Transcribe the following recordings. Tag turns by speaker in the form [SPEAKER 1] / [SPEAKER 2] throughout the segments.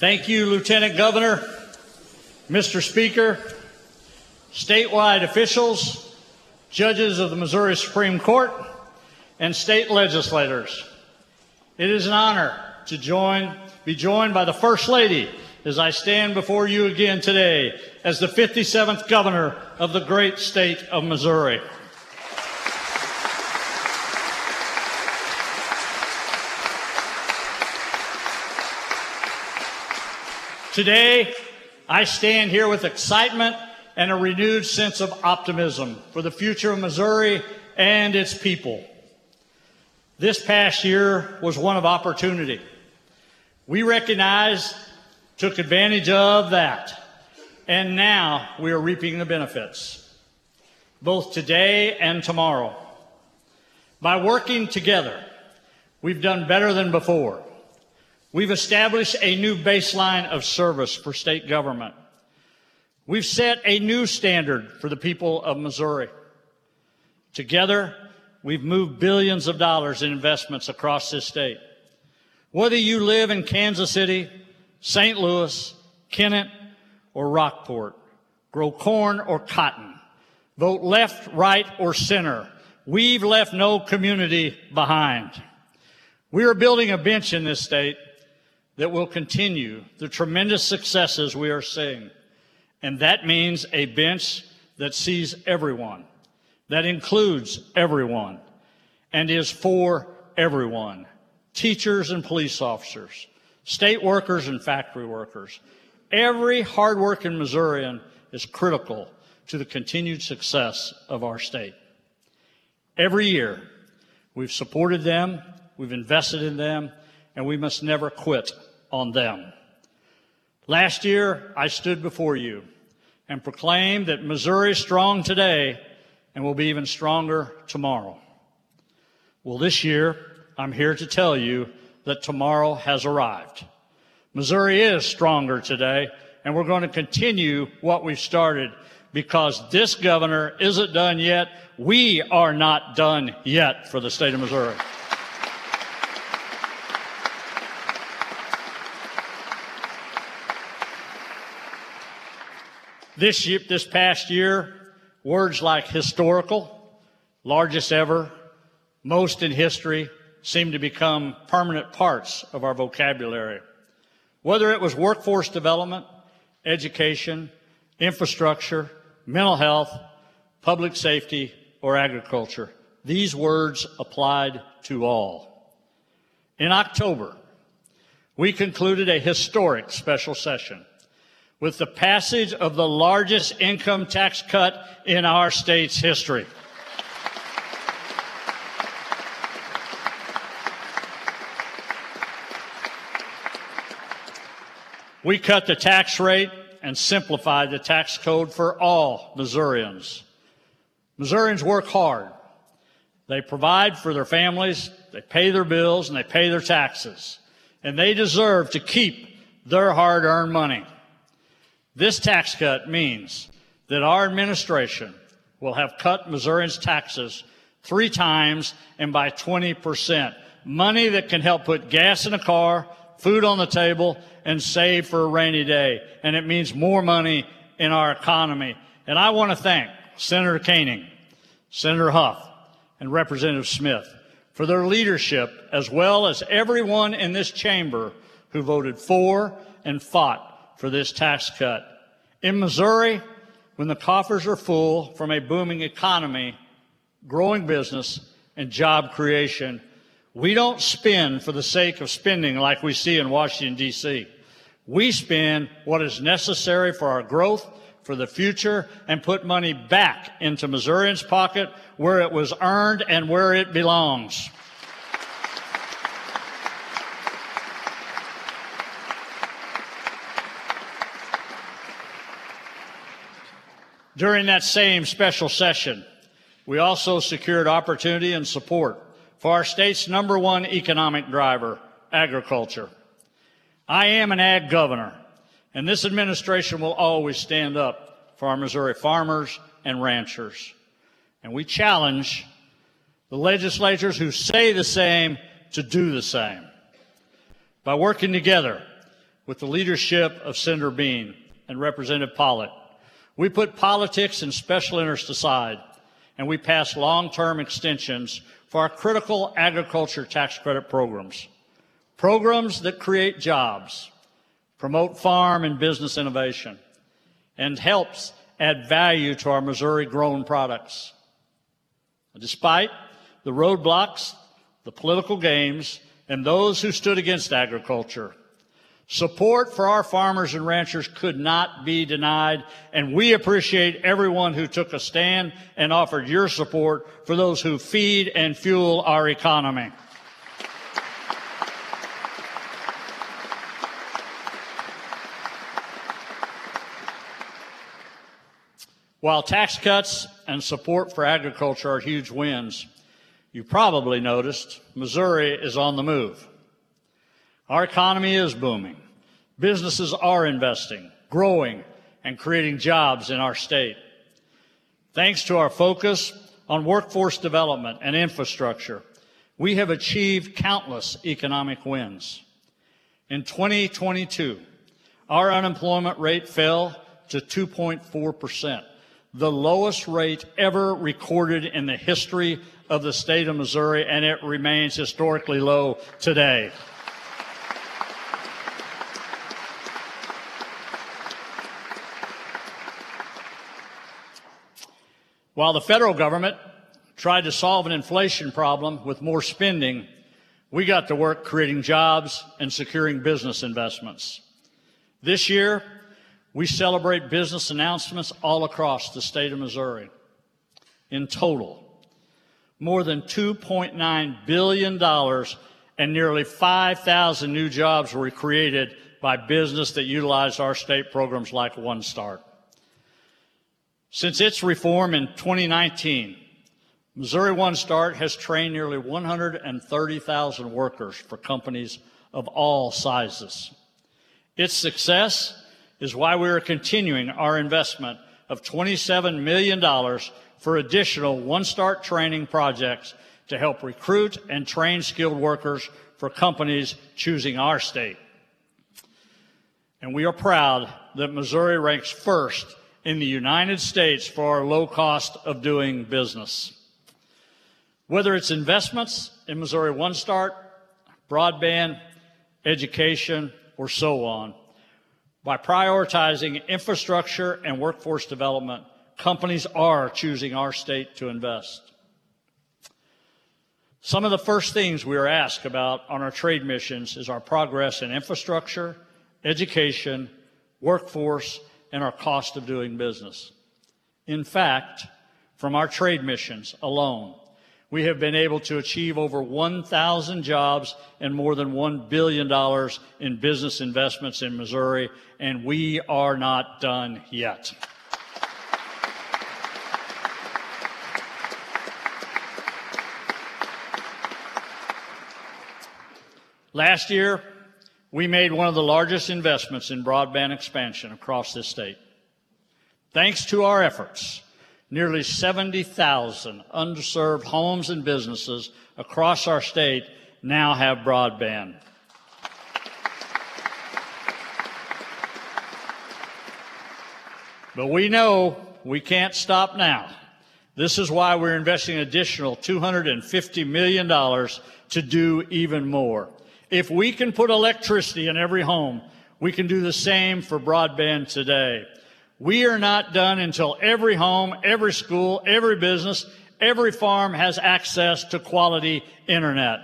[SPEAKER 1] Thank you, Lieutenant Governor, Mr. Speaker, statewide officials, judges of the Missouri Supreme Court, and state legislators. It is an honor to be joined by the First Lady as I stand before you again today as the 57th Governor of the great state of Missouri. Today, I stand here with excitement and a renewed sense of optimism for the future of Missouri and its people. This past year was one of opportunity. We recognized, took advantage of that, and now we are reaping the benefits, both today and tomorrow. By working together, we've done better than before. We've established a new baseline of service for state government. We've set a new standard for the people of Missouri. Together, we've moved billions of dollars in investments across this state. Whether you live in Kansas City, St. Louis, Kennett, or Rockport, grow corn or cotton, vote left, right, or center, we've left no community behind. We are building a bench in this state that will continue the tremendous successes we are seeing. And that means a bench that sees everyone, that includes everyone, and is for everyone. Teachers and police officers, state workers and factory workers. Every hardworking Missourian is critical to the continued success of our state. Every year, we've supported them, we've invested in them, and we must never quit on them. Last year, I stood before you and proclaimed that Missouri is strong today and will be even stronger tomorrow. Well, this year, I'm here to tell you that tomorrow has arrived. Missouri is stronger today, and we're going to continue what we've started because this governor isn't done yet. We are not done yet for the state of Missouri. This past year, words like historical, largest ever, most in history, seem to become permanent parts of our vocabulary. Whether it was workforce development, education, infrastructure, mental health, public safety, or agriculture, these words applied to all. In October, we concluded a historic special session with the passage of the largest income tax cut in our state's history. We cut the tax rate and simplified the tax code for all Missourians. Missourians work hard. They provide for their families, they pay their bills, and they pay their taxes. And they deserve to keep their hard-earned money. This tax cut means that our administration will have cut Missourians' taxes 3 times and by 20%. Money that can help put gas in a car, food on the table, and save for a rainy day. And it means more money in our economy. And I want to thank Senator Koenig, Senator Huff, and Representative Smith for their leadership, as well as everyone in this chamber who voted for and fought for this tax cut. In Missouri, when the coffers are full from a booming economy, growing business, and job creation, we don't spend for the sake of spending like we see in Washington, D.C. We spend what is necessary for our growth, for the future, and put money back into Missourians' pocket where it was earned and where it belongs. During that same special session, we also secured opportunity and support for our state's #1 economic driver, agriculture. I am an ag governor, and this administration will always stand up for our Missouri farmers and ranchers. And we challenge the legislators who say the same to do the same. By working together, with the leadership of Senator Bean and Representative Pollitt, we put politics and special interests aside, and we passed long-term extensions for our critical agriculture tax credit programs, programs that create jobs, promote farm and business innovation, and helps add value to our Missouri-grown products. Despite the roadblocks, the political games, and those who stood against agriculture, support for our farmers and ranchers could not be denied, and we appreciate everyone who took a stand and offered your support for those who feed and fuel our economy. While tax cuts and support for agriculture are huge wins, you probably noticed Missouri is on the move. Our economy is booming. Businesses are investing, growing, and creating jobs in our state. Thanks to our focus on workforce development and infrastructure, we have achieved countless economic wins. In 2022, our unemployment rate fell to 2.4%. The lowest rate ever recorded in the history of the state of Missouri, and it remains historically low today. While the federal government tried to solve an inflation problem with more spending, we got to work creating jobs and securing business investments. This year, we celebrate business announcements all across the state of Missouri. In total, more than $2.9 billion and nearly 5,000 new jobs were created by business that utilized our state programs like One Start. Since its reform in 2019, Missouri One Start has trained nearly 130,000 workers for companies of all sizes. Its success is why we are continuing our investment of $27 million for additional One Start training projects to help recruit and train skilled workers for companies choosing our state. And we are proud that Missouri ranks first in the United States for our low cost of doing business. Whether it's investments in Missouri One Start, broadband, education, or so on, by prioritizing infrastructure and workforce development, companies are choosing our state to invest. Some of the first things we are asked about on our trade missions is our progress in infrastructure, education, workforce, and our cost of doing business. In fact, from our trade missions alone, we have been able to achieve over 1,000 jobs and more than $1 billion in business investments in Missouri, and we are not done yet. Last year, we made one of the largest investments in broadband expansion across this state. Thanks to our efforts, nearly 70,000 underserved homes and businesses across our state now have broadband. But we know we can't stop now. This is why we're investing an additional $250 million to do even more. If we can put electricity in every home, we can do the same for broadband today. We are not done until every home, every school, every business, every farm has access to quality internet.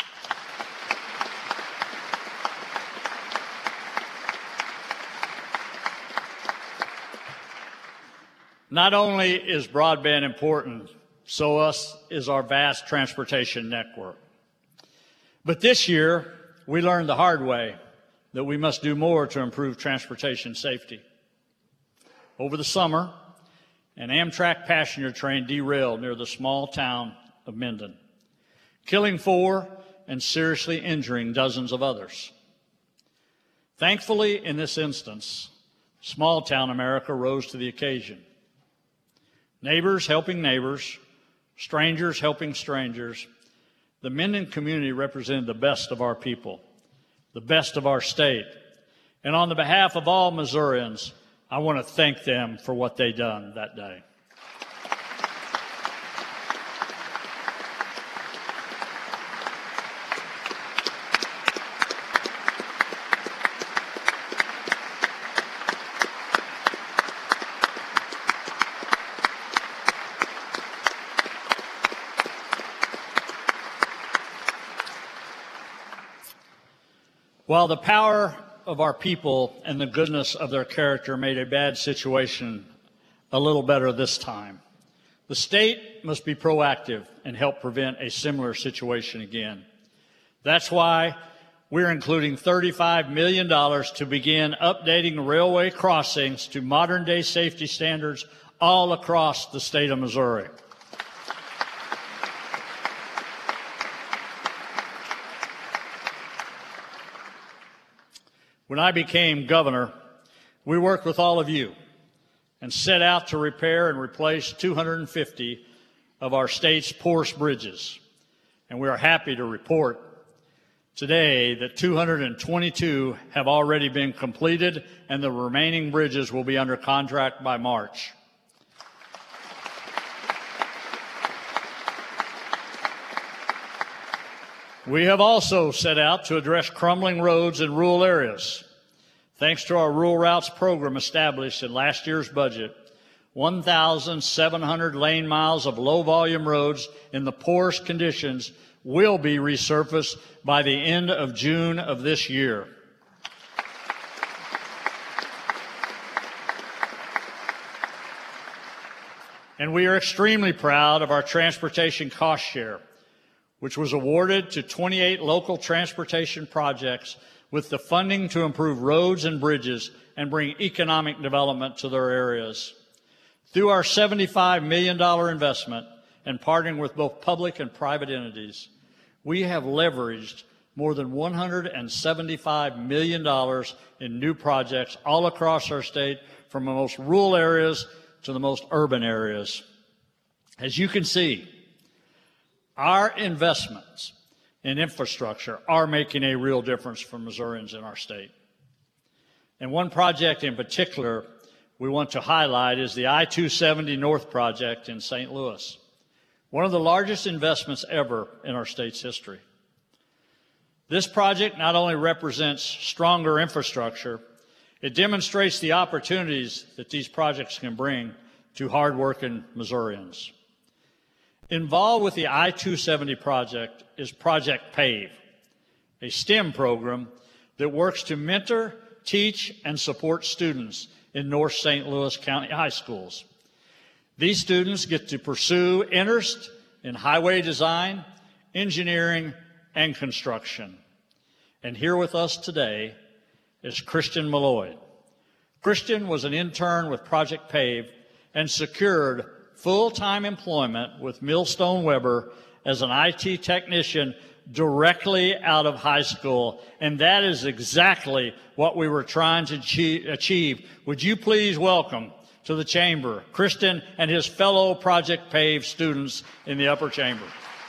[SPEAKER 1] Not only is broadband important, so is our vast transportation network. But this year, we learned the hard way that we must do more to improve transportation safety. Over the summer, an Amtrak passenger train derailed near the small town of Minden, killing 4 and seriously injuring dozens of others. Thankfully, in this instance, small town America rose to the occasion. Neighbors helping neighbors, strangers helping strangers, the Minden community represented the best of our people, the best of our state, And on the behalf of all Missourians, I want to thank them for what they done that day. While the power of our people and the goodness of their character made a bad situation a little better this time, the state must be proactive and help prevent a similar situation again. That's why we're including $35 million to begin updating railway crossings to modern-day safety standards all across the state of Missouri. When I became governor, we worked with all of you and set out to repair and replace 250 of our state's poorest bridges. And we are happy to report today that 222 have already been completed and the remaining bridges will be under contract by March. We have also set out to address crumbling roads in rural areas. Thanks to our Rural Routes program established in last year's budget, 1,700 lane miles of low-volume roads in the poorest conditions will be resurfaced by the end of June of this year. And we are extremely proud of our transportation cost share, which was awarded to 28 local transportation projects with the funding to improve roads and bridges and bring economic development to their areas. Through our $75 million investment and partnering with both public and private entities, we have leveraged more than $175 million in new projects all across our state, from the most rural areas to the most urban areas. As you can see, our investments in infrastructure are making a real difference for Missourians in our state. And one project in particular we want to highlight is the I-270 North project in St. Louis, one of the largest investments ever in our state's history. This project not only represents stronger infrastructure, it demonstrates the opportunities that these projects can bring to hardworking Missourians. Involved with the I-270 project is Project PAVE, a STEM program that works to mentor, teach, and support students in North St. Louis County high schools. These students get to pursue interest in highway design, engineering, and construction. And here with us today is Christian Malloy. Christian was an intern with Project PAVE and secured full-time employment with Millstone Weber as an IT technician directly out of high school, and that is exactly what we were trying to achieve. Would you please welcome to the chamber Christian and his fellow Project PAVE students in the upper chamber.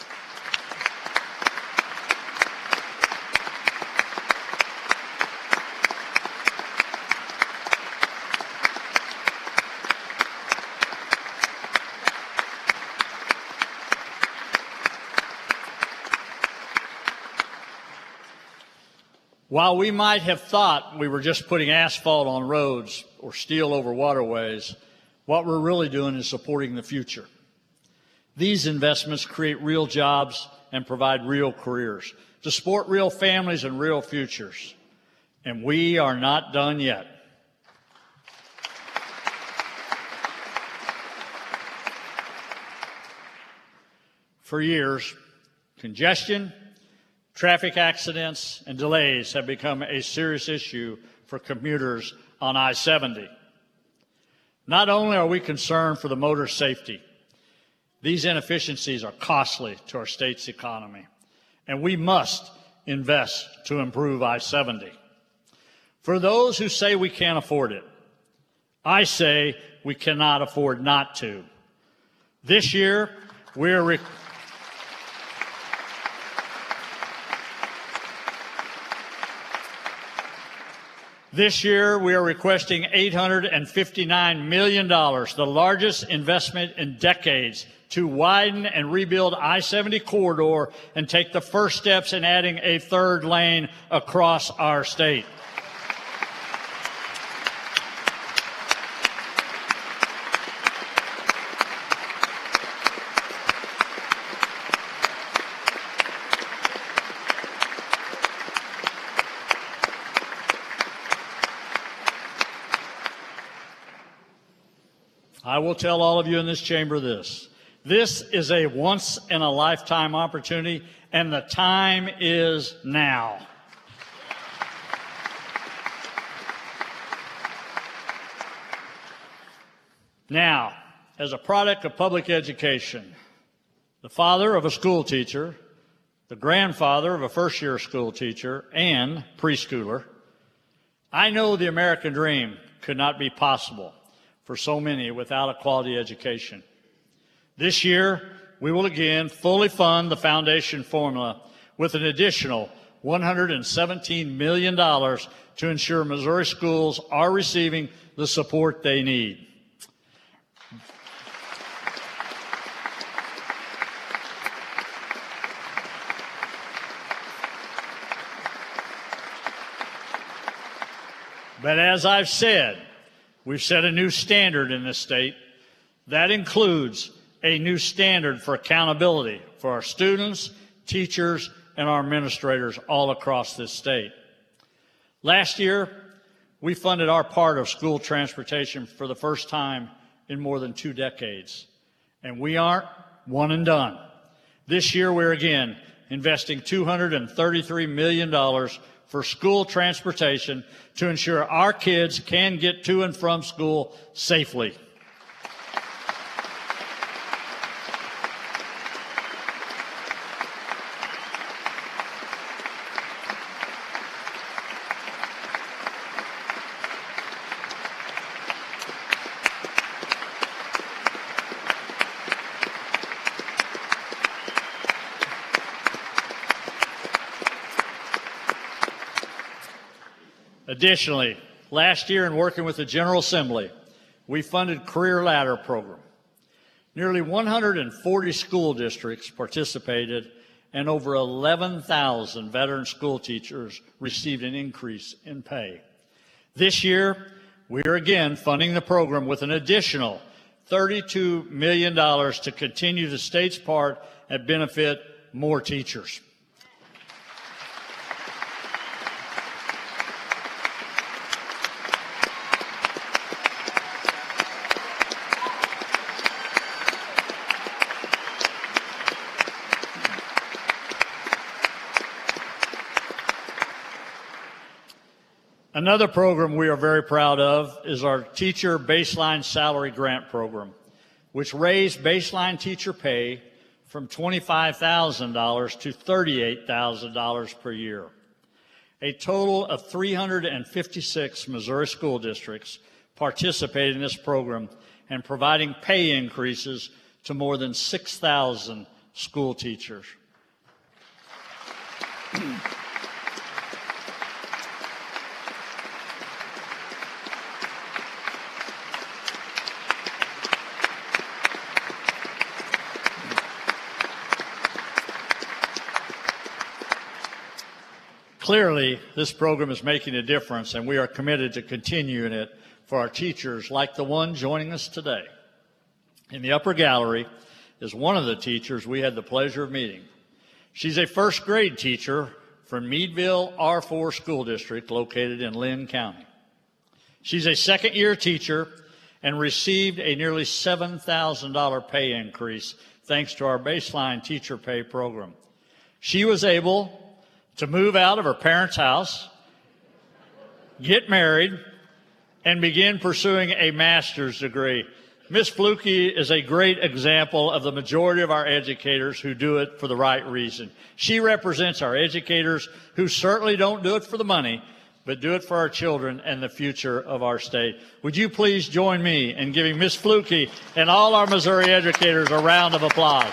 [SPEAKER 1] While we might have thought we were just putting asphalt on roads or steel over waterways, what we're really doing is supporting the future. These investments create real jobs and provide real careers to support real families and real futures. And we are not done yet. For years, congestion, traffic accidents, and delays have become a serious issue for commuters on I-70. Not only are we concerned for the motor safety, these inefficiencies are costly to our state's economy, and we must invest to improve I-70. For those who say we can't afford it, I say we cannot afford not to. This year, This year, we are requesting $859 million, the largest investment in decades, to widen and rebuild I-70 corridor and take the first steps in adding a third lane across our state. I will tell all of you in this chamber this. This is a once-in-a-lifetime opportunity, and the time is now. Now, as a product of public education, the father of a school teacher, the grandfather of a first-year school teacher and preschooler, I know the American dream could not be possible for so many without a quality education. This year, we will again fully fund the foundation formula with an additional $117 million to ensure Missouri schools are receiving the support they need. But as I've said, we've set a new standard in this state. That includes a new standard for accountability for our students, teachers, and our administrators all across this state. Last year, we funded our part of school transportation for the first time in more than 2 decades. And we aren't one and done. This year, we're again investing $233 million for school transportation to ensure our kids can get to and from school safely. Additionally, last year in working with the General Assembly, we funded Career Ladder program. Nearly 140 school districts participated, and over 11,000 veteran school teachers received an increase in pay. This year, we are again funding the program with an additional $32 million to continue the state's part and benefit more teachers. Another program we are very proud of is our Teacher Baseline Salary Grant Program, which raised baseline teacher pay from $25,000 to $38,000 per year. A total of 356 Missouri school districts participated in this program and providing pay increases to more than 6,000 school teachers. Clearly, this program is making a difference, and we are committed to continuing it for our teachers like the one joining us today. In the upper gallery is one of the teachers we had the pleasure of meeting. She's a first grade teacher from Meadville R4 School District located in Lynn County. She's a second-year teacher and received a nearly $7,000 pay increase thanks to our baseline teacher pay program. She was able to move out of her parents' house, get married, and begin pursuing a master's degree. Ms. Fluke is a great example of the majority of our educators who do it for the right reason. She represents our educators who certainly don't do it for the money, but do it for our children and the future of our state. Would you please join me in giving Ms. Fluke and all our Missouri educators a round of applause?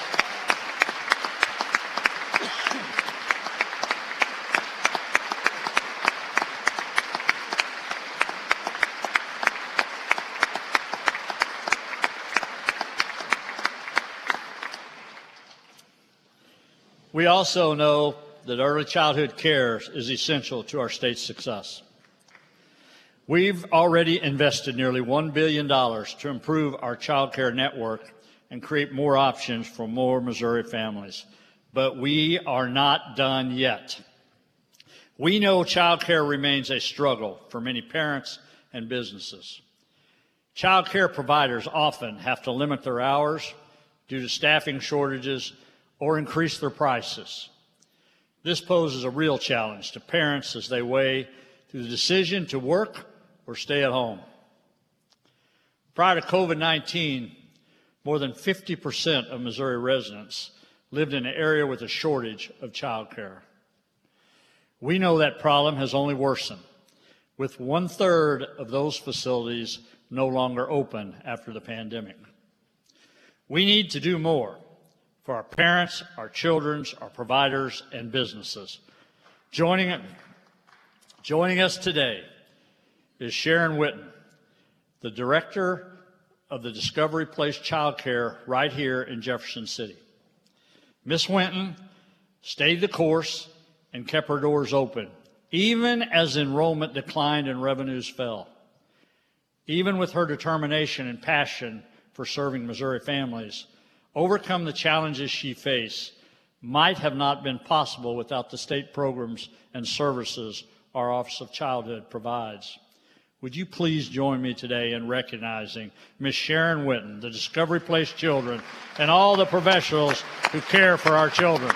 [SPEAKER 1] We also know that early childhood care is essential to our state's success. We've already invested nearly $1 billion to improve our child care network and create more options for more Missouri families. But we are not done yet. We know child care remains a struggle for many parents and businesses. Child care providers often have to limit their hours due to staffing shortages or increase their prices. This poses a real challenge to parents as they weigh the decision to work or stay at home. Prior to COVID-19, more than 50% of Missouri residents lived in an area with a shortage of child care. We know that problem has only worsened, with 1/3 of those facilities no longer open after the pandemic. We need to do more for our parents, our children, our providers, and businesses. Joining us today is Sharon Witten, the Director of the Discovery Place Child Care right here in Jefferson City. Ms. Witten stayed the course and kept her doors open, even as enrollment declined and revenues fell. Even with her determination and passion for serving Missouri families, overcome the challenges she faced might have not been possible without the state programs and services our Office of Childhood provides. Would you please join me today in recognizing Ms. Sharon Witten, the Discovery Place children, and all the professionals who care for our children.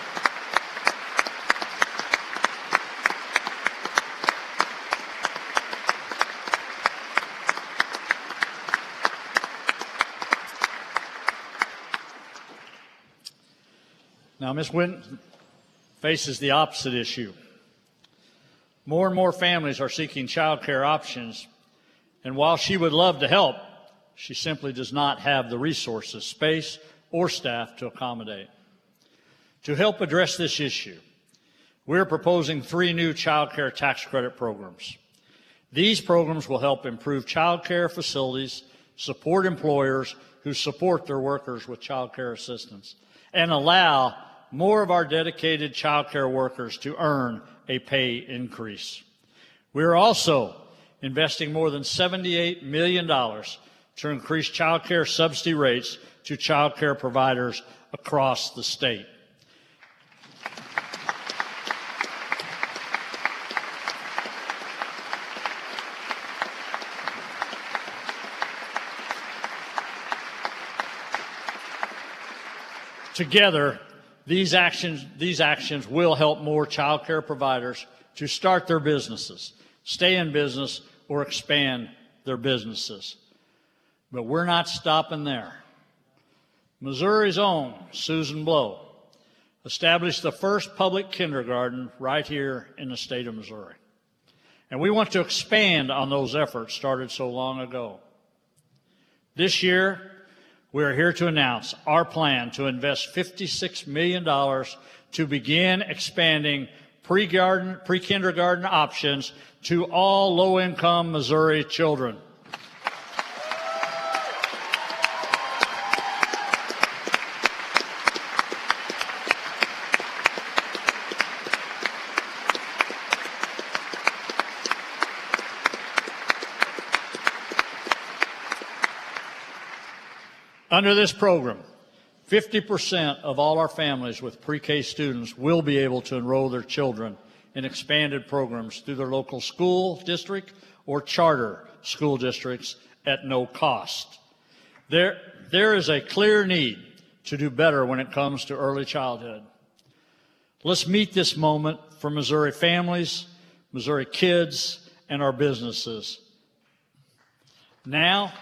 [SPEAKER 1] Now, Ms. Witten faces the opposite issue. More and more families are seeking child care options, and while she would love to help, she simply does not have the resources, space, or staff to accommodate. To help address this issue, we're proposing 3 new child care tax credit programs. These programs will help improve child care facilities, support employers who support their workers with child care assistance, and allow more of our dedicated child care workers to earn a pay increase. We're also investing more than $78 million to increase child care subsidy rates to child care providers across the state. Together, these actions will help more child care providers to start their businesses, stay in business, or expand their businesses. But we're not stopping there. Missouri's own Susan Blow established the first public kindergarten right here in the state of Missouri. And we want to expand on those efforts started so long ago. This year, we are here to announce our plan to invest $56 million to begin expanding pre-kindergarten options to all low-income Missouri children. Under this program, 50% of all our families with pre-K students will be able to enroll their children in expanded programs through their local school district or charter school districts at no cost. There is a clear need to do better when it comes to early childhood. Let's meet this moment for Missouri families, Missouri kids, and our businesses. Now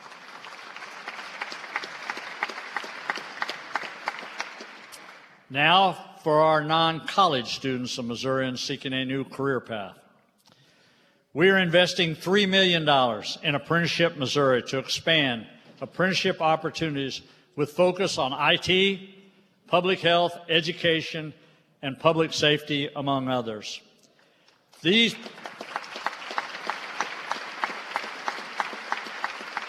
[SPEAKER 1] for our non-college students of Missourians seeking a new career path. We are investing $3 million in Apprenticeship Missouri to expand apprenticeship opportunities with focus on IT, public health, education, and public safety, among others. These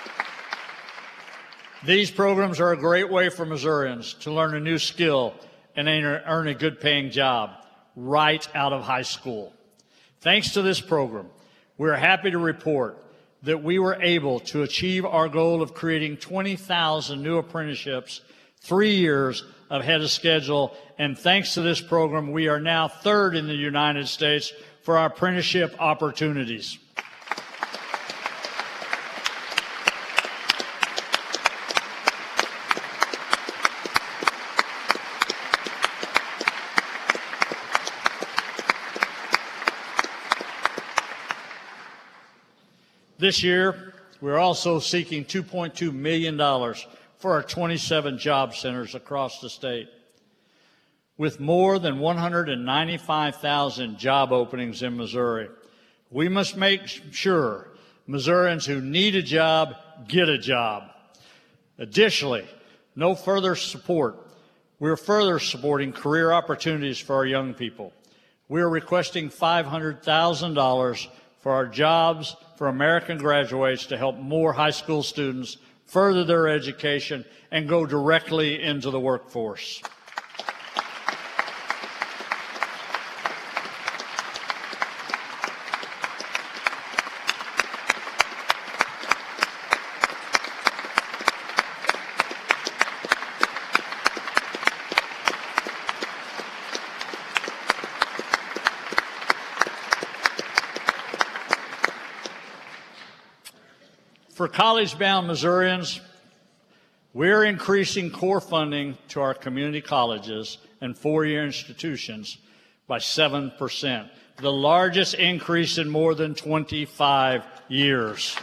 [SPEAKER 1] programs are a great way for Missourians to learn a new skill and earn a good paying job right out of high school. Thanks to this program, we're happy to report that we were able to achieve our goal of creating 20,000 new apprenticeships 3 years ahead of schedule. And thanks to this program, we are now third in the United States for our apprenticeship opportunities. This year, we're also seeking $2.2 million for our 27 job centers across the state. With more than 195,000 job openings in Missouri, we must make sure Missourians who need a job get a job. Additionally, we're further supporting career opportunities for our young people. We are requesting $500,000 for our Jobs for American Graduates to help more high school students further their education and go directly into the workforce. For college-bound Missourians, we're increasing core funding to our community colleges and four-year institutions by 7%, the largest increase in more than 25 years.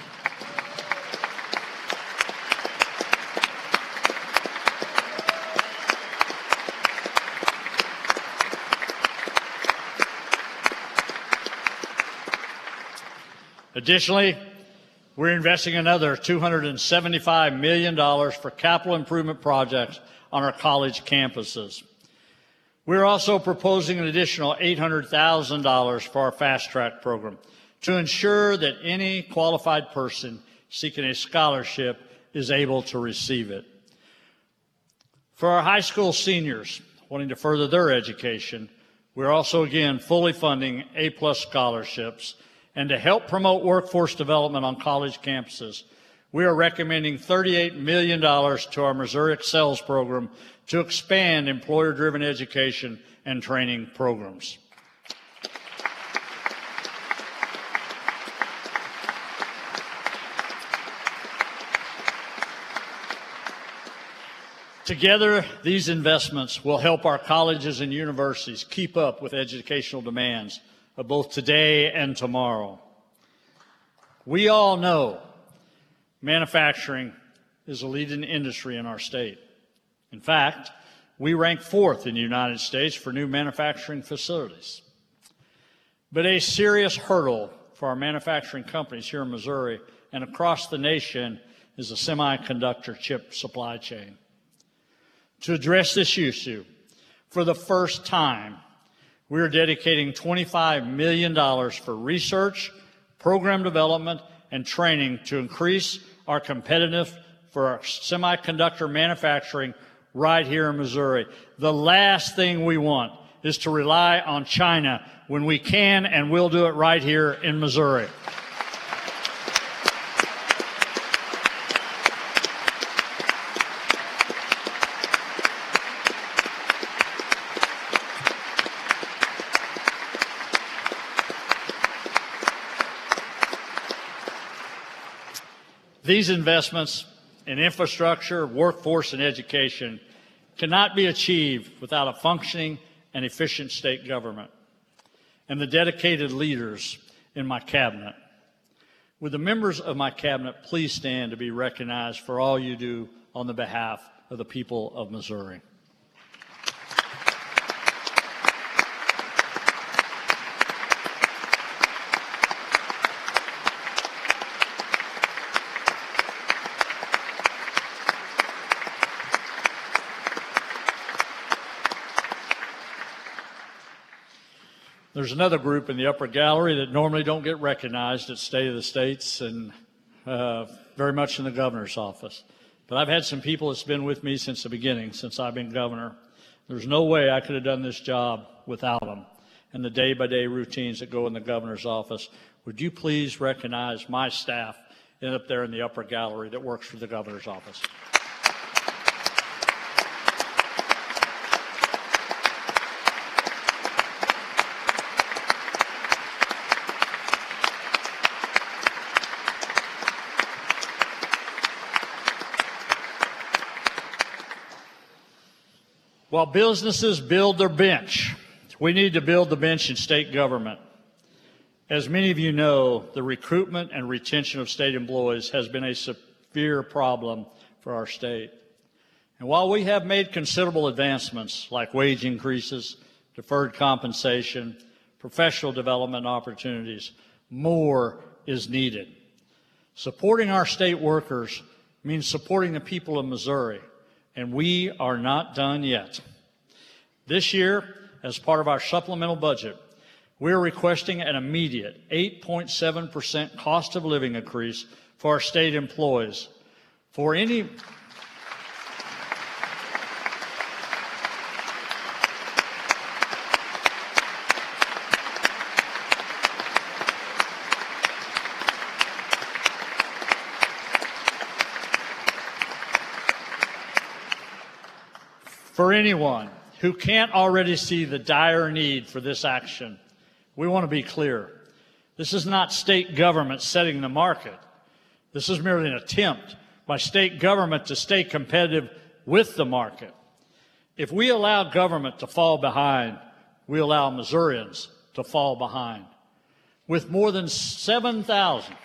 [SPEAKER 1] Additionally, we're investing another $275 million for capital improvement projects on our college campuses. We're also proposing an additional $800,000 for our Fast Track program to ensure that any qualified person seeking a scholarship is able to receive it. For our high school seniors wanting to further their education, we're also again fully funding A+ scholarships. And to help promote workforce development on college campuses, we are recommending $38 million to our Missouri Excels program to expand employer-driven education and training programs. Together, these investments will help our colleges and universities keep up with educational demands of both today and tomorrow. We all know manufacturing is a leading industry in our state. In fact, we rank 4th in the United States for new manufacturing facilities. But a serious hurdle for our manufacturing companies here in Missouri and across the nation is the semiconductor chip supply chain. To address this issue, for the first time, we are dedicating $25 million for research, program development, and training to increase our competitiveness for our semiconductor manufacturing right here in Missouri. The last thing we want is to rely on China when we can and will do it right here in Missouri. These investments in infrastructure, workforce, and education cannot be achieved without a functioning and efficient state government and the dedicated leaders in my cabinet. Would the members of my cabinet please stand to be recognized for all you do on the behalf of the people of Missouri? There's another group in the upper gallery that normally don't get recognized at State of the States and very much in the governor's office. But I've had some people that's been with me since the beginning, since I've been governor. There's no way I could have done this job without them and the day-by-day routines that go in the governor's office. Would you please recognize my staff up there in the upper gallery that works for the governor's office? While businesses build their bench, we need to build the bench in state government. As many of you know, the recruitment and retention of state employees has been a severe problem for our state. And while we have made considerable advancements like wage increases, deferred compensation, professional development opportunities, more is needed. Supporting our state workers means supporting the people of Missouri, and we are not done yet. This year, as part of our supplemental budget, we are requesting an immediate 8.7% cost of living increase for our state employees. For any For anyone who can't already see the dire need for this action, we want to be clear. This is not state government setting the market. This is merely an attempt by state government to stay competitive with the market. If we allow government to fall behind, we allow Missourians to fall behind. With more than 7,000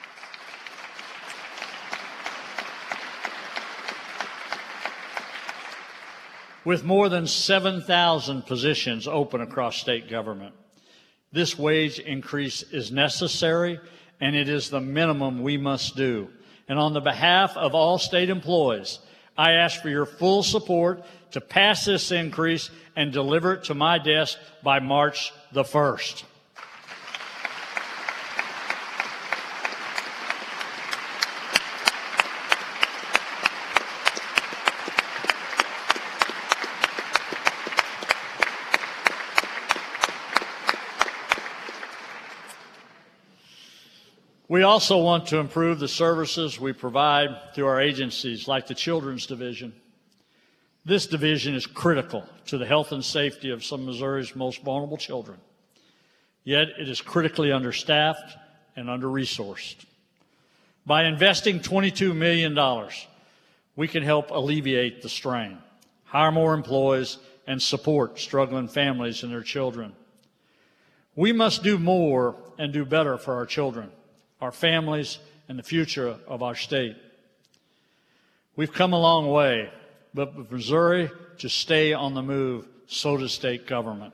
[SPEAKER 1] positions open across state government, this wage increase is necessary, and it is the minimum we must do. And on the behalf of all state employees, I ask for your full support to pass this increase and deliver it to my desk by March the 1st. We also want to improve the services we provide through our agencies like the Children's Division. This division is critical to the health and safety of some of Missouri's most vulnerable children. Yet it is critically understaffed and under-resourced. By investing $22 million, we can help alleviate the strain, hire more employees, and support struggling families and their children. We must do more and do better for our children, our families, and the future of our state. We've come a long way, but with Missouri to stay on the move, so does state government.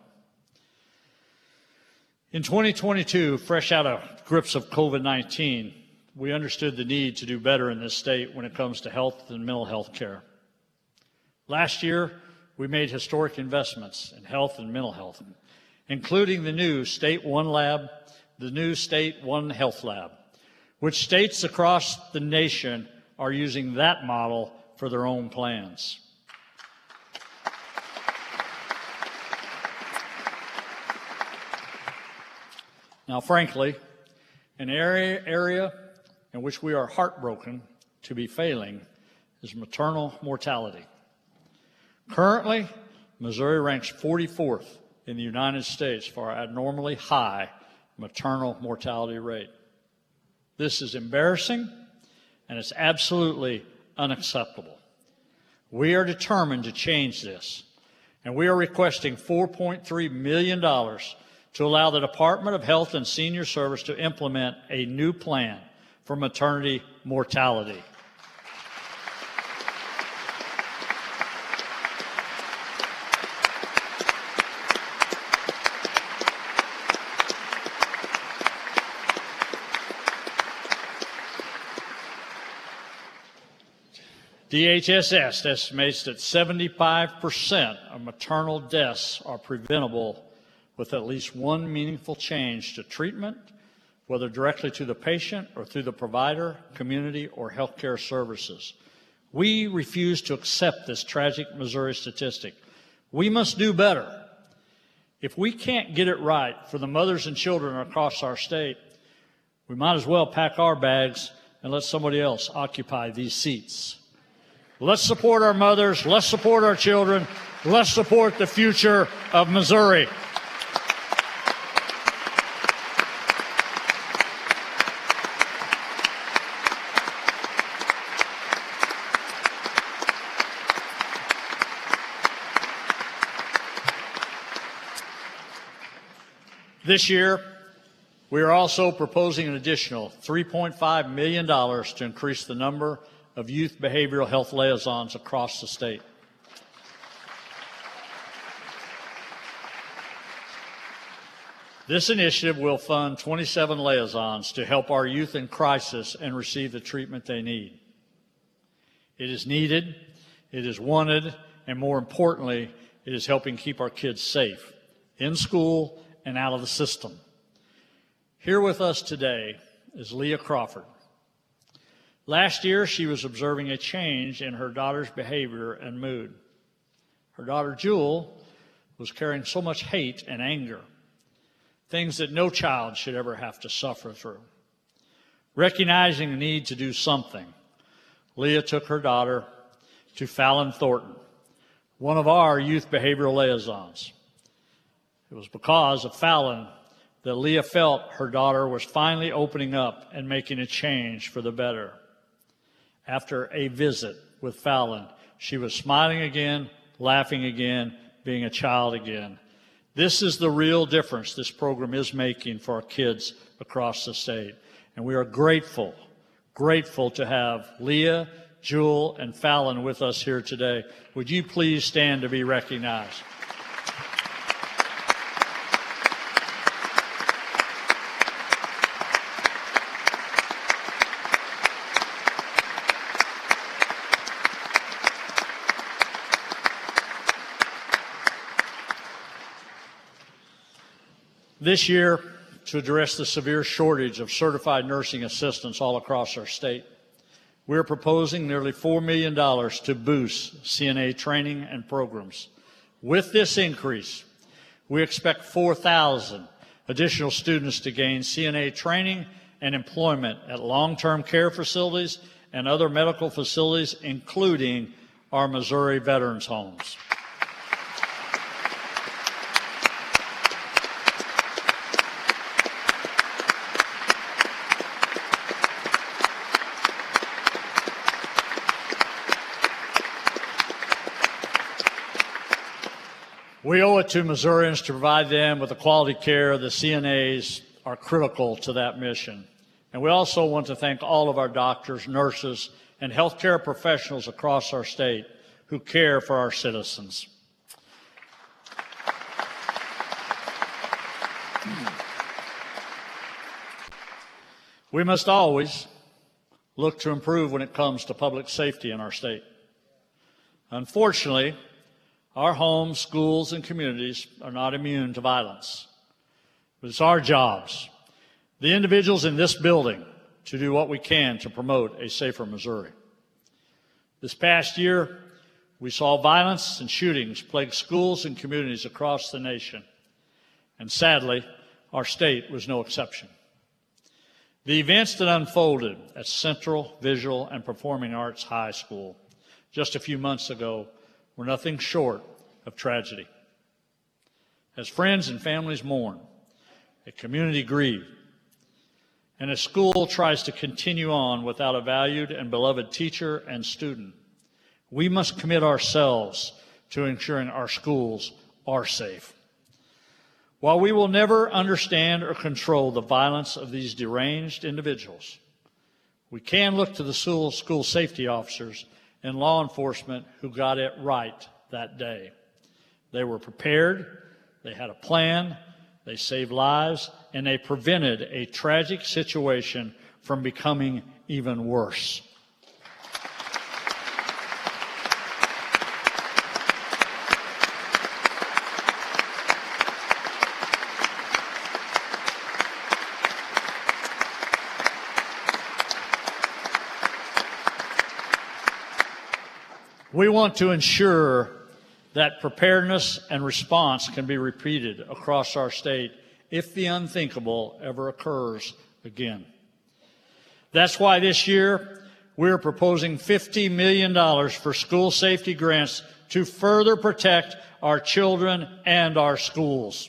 [SPEAKER 1] In 2022, fresh out of grips of COVID-19, we understood the need to do better in this state when it comes to health and mental health care. Last year, we made historic investments in health and mental health, including the new State One Lab, the new State One Health Lab, which states across the nation are using that model for their own plans. Now, frankly, an area in which we are heartbroken to be failing is maternal mortality. Currently, Missouri ranks 44th in the United States for our abnormally high maternal mortality rate. This is embarrassing, and it's absolutely unacceptable. We are determined to change this, and we are requesting $4.3 million to allow the Department of Health and Senior Service to implement a new plan for maternity mortality. DHSS estimates that 75% of maternal deaths are preventable with at least one meaningful change to treatment, whether directly to the patient or through the provider, community, or healthcare services. We refuse to accept this tragic Missouri statistic. We must do better. If we can't get it right for the mothers and children across our state, we might as well pack our bags and let somebody else occupy these seats. Let's support our mothers. Let's support our children. Let's support the future of Missouri. This year, we are also proposing an additional $3.5 million to increase the number of youth behavioral health liaisons across the state. This initiative will fund 27 liaisons to help our youth in crisis and receive the treatment they need. It is needed, it is wanted, and more importantly, it is helping keep our kids safe in school and out of the system. Here with us today is Leah Crawford. Last year, she was observing a change in her daughter's behavior and mood. Her daughter, Jewel, was carrying so much hate and anger, things that no child should ever have to suffer through. Recognizing the need to do something, Leah took her daughter to Fallon Thornton, one of our youth behavioral liaisons. It was because of Fallon that Leah felt her daughter was finally opening up and making a change for the better. After a visit with Fallon, she was smiling again, laughing again, being a child again. This is the real difference this program is making for our kids across the state. And we are grateful to have Leah, Jewel, and Fallon with us here today. Would you please stand to be recognized? This year, to address the severe shortage of certified nursing assistants all across our state, we're proposing nearly $4 million to boost CNA training and programs. With this increase, we expect 4,000 additional students to gain CNA training and employment at long-term care facilities and other medical facilities, including our Missouri Veterans Homes. We owe it to Missourians to provide them with the quality care. The CNAs are critical to that mission. And we also want to thank all of our doctors, nurses, and healthcare professionals across our state who care for our citizens. We must always look to improve when it comes to public safety in our state. Unfortunately, our homes, schools, and communities are not immune to violence. But it's our jobs, the individuals in this building, to do what we can to promote a safer Missouri. This past year, we saw violence and shootings plague schools and communities across the nation. And sadly, our state was no exception. The events that unfolded at Central Visual and Performing Arts High School just a few months ago were nothing short of tragedy. As friends and families mourn, a community grieves, and a school tries to continue on without a valued and beloved teacher and student, we must commit ourselves to ensuring our schools are safe. While we will never understand or control the violence of these deranged individuals, we can look to the school safety officers and law enforcement who got it right that day. They were prepared, they had a plan, they saved lives, and they prevented a tragic situation from becoming even worse. We want to ensure that preparedness and response can be repeated across our state if the unthinkable ever occurs again. That's why this year we're proposing $50 million for school safety grants to further protect our children and our schools.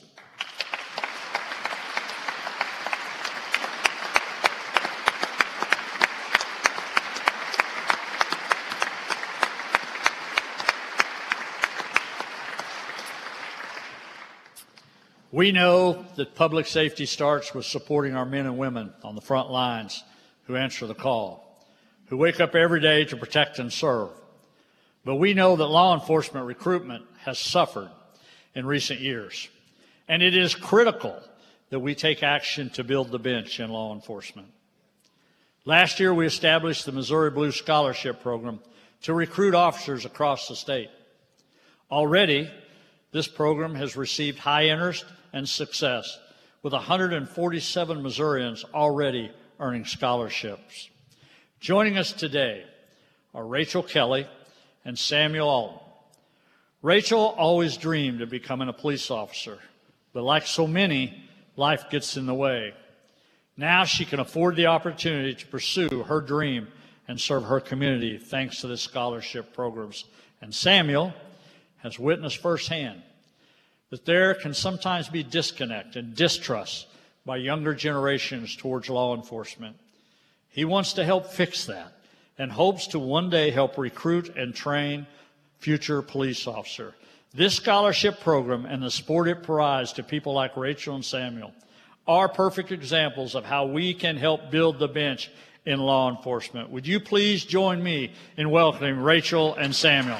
[SPEAKER 1] We know that public safety starts with supporting our men and women on the front lines who answer the call, who wake up every day to protect and serve. But we know that law enforcement recruitment has suffered in recent years, and it is critical that we take action to build the bench in law enforcement. Last year, we established the Missouri Blue Scholarship Program to recruit officers across the state. Already, this program has received high interest and success, with 147 Missourians already earning scholarships. Joining us today are Rachel Kelly and Samuel Alton. Rachel always dreamed of becoming a police officer, but like so many, life gets in the way. Now she can afford the opportunity to pursue her dream and serve her community thanks to the scholarship programs. And Samuel has witnessed firsthand that there can sometimes be disconnect and distrust by younger generations towards law enforcement. He wants to help fix that and hopes to one day help recruit and train future police officers. This scholarship program and the support it provides to people like Rachel and Samuel are perfect examples of how we can help build the bench in law enforcement. Would you please join me in welcoming Rachel and Samuel?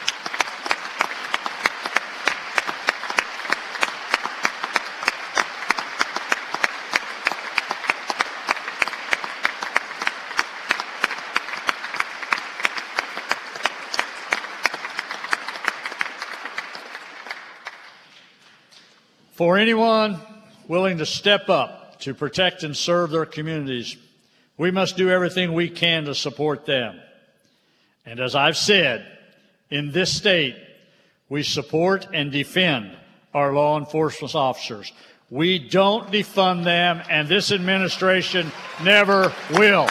[SPEAKER 1] For anyone willing to step up to protect and serve their communities, we must do everything we can to support them. And as I've said, in this state, we support and defend our law enforcement officers. We don't defund them, and this administration never will.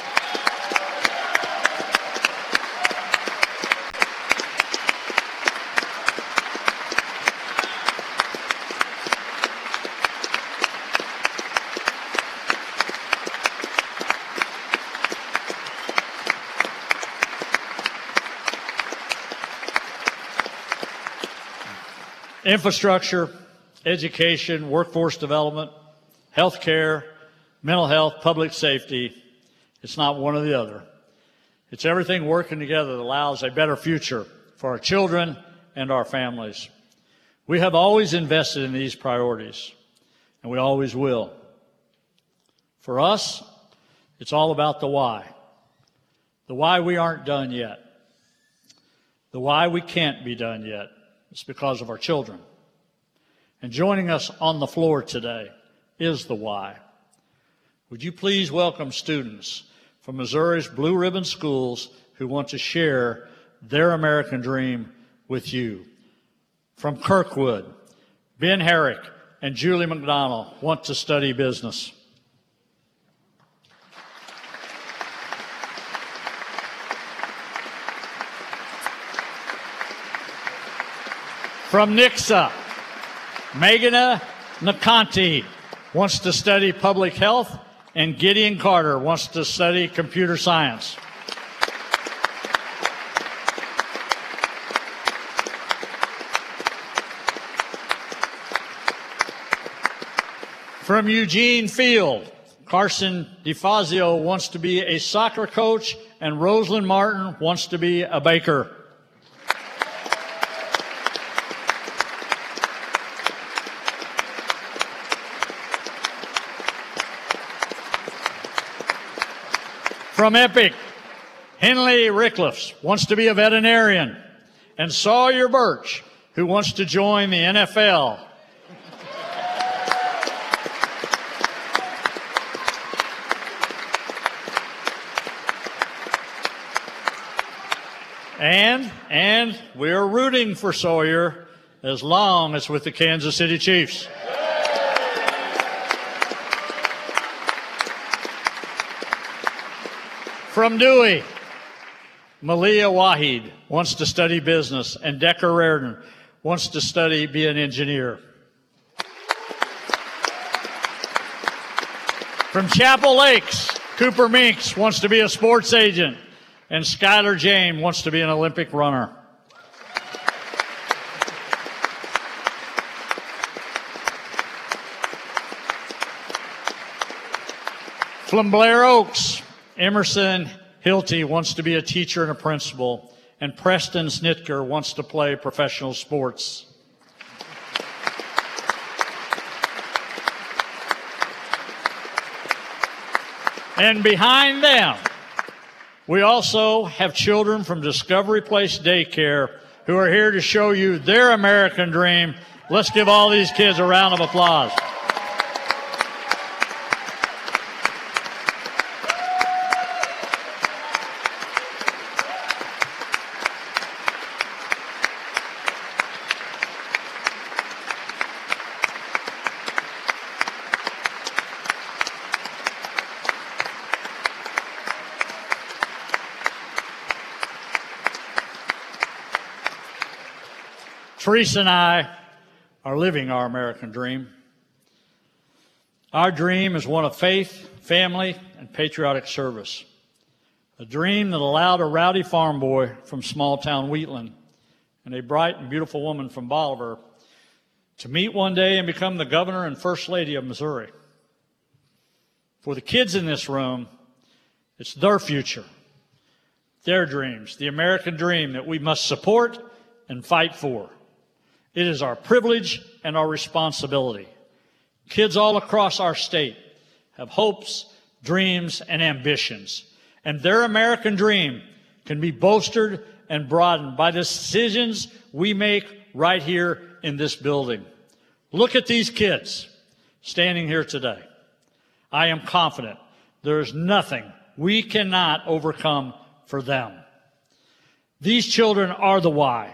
[SPEAKER 1] Infrastructure, education, workforce development, health care, mental health, public safety, it's not one or the other. It's everything working together that allows a better future for our children and our families. We have always invested in these priorities, and we always will. For us, it's all about the why. The why we aren't done yet. The why we can't be done yet. It's because of our children. And joining us on the floor today is the why. Would you please welcome students from Missouri's Blue Ribbon Schools who want to share their American dream with you. From Kirkwood, Ben Herrick and Julie McDonald want to study business. From Nixa, Meghana Nakanti wants to study public health, and Gideon Carter wants to study computer science. From Eugene Field, Carson DeFazio wants to be a soccer coach, and Rosalind Martin wants to be a baker. From Epic, Henley Rickliffs wants to be a veterinarian, and Sawyer Birch, who wants to join the NFL. And we're rooting for Sawyer as long as with the Kansas City Chiefs. From Dewey, Malia Wahid wants to study business, and Decker Reardon wants to be an engineer. From Chapel Lakes, Cooper Minks wants to be a sports agent, and Skylar Jane wants to be an Olympic runner. From Blair Oaks, Emerson Hilty wants to be a teacher and a principal, and Preston Snitker wants to play professional sports. And behind them, we also have children from Discovery Place Daycare who are here to show you their American dream. Let's give all these kids a round of applause. Teresa and I are living our American dream. Our dream is one of faith, family, and patriotic service. A dream that allowed a rowdy farm boy from small-town Wheatland and a bright and beautiful woman from Bolivar to meet one day and become the governor and first lady of Missouri. For the kids in this room, it's their future, their dreams, the American dream that we must support and fight for. It is our privilege and our responsibility. Kids all across our state have hopes, dreams, and ambitions, and their American dream can be bolstered and broadened by the decisions we make right here in this building. Look at these kids standing here today. I am confident there is nothing we cannot overcome for them. These children are the why.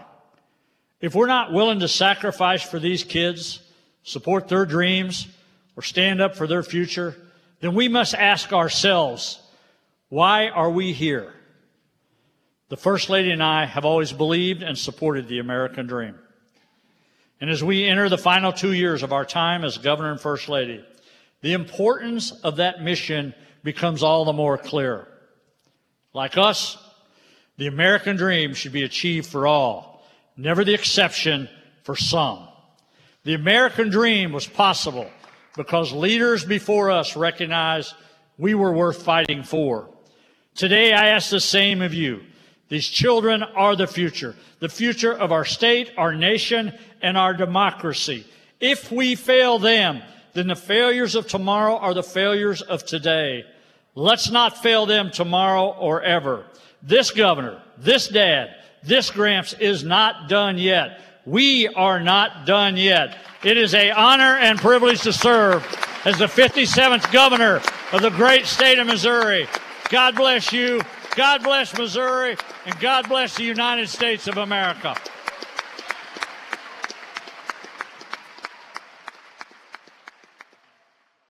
[SPEAKER 1] If we're not willing to sacrifice for these kids, support their dreams, or stand up for their future, then we must ask ourselves, why are we here? The First Lady and I have always believed and supported the American dream. And as we enter the final 2 years of our time as Governor and First Lady, the importance of that mission becomes all the more clear. Like us, the American dream should be achieved for all, never the exception for some. The American dream was possible because leaders before us recognized we were worth fighting for. Today, I ask the same of you. These children are the future of our state, our nation, and our democracy. If we fail them, then the failures of tomorrow are the failures of today. Let's not fail them tomorrow or ever. This governor, this dad, this Gramps is not done yet. We are not done yet. It is an honor and privilege to serve as the 57th governor of the great state of Missouri. God bless you, God bless Missouri, and God bless the United States of America.